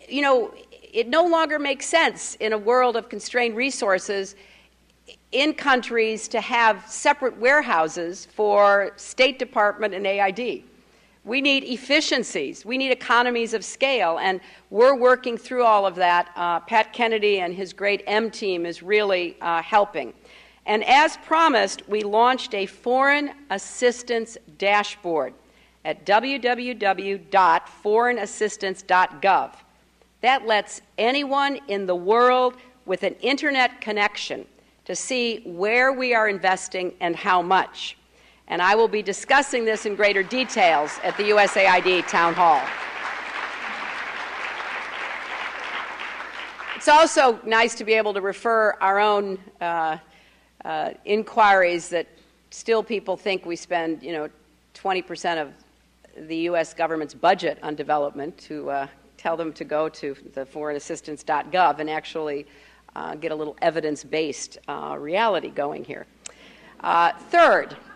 you know, it no longer makes sense in a world of constrained resources in countries to have separate warehouses for State Department and AID. We need efficiencies. We need economies of scale, and we're working through all of that. Pat Kennedy and his great M team is really helping. And as promised, we launched a foreign assistance dashboard at www.foreignassistance.gov. That lets anyone in the world with an internet connection to see where we are investing and how much. And I will be discussing this in greater details at the USAID Town Hall. It's also nice to be able to refer our own inquiries that still people think we spend, 20% of the U.S. government's budget on development, to tell them to go to the foreignassistance.gov and actually get a little evidence-based reality going here. Third,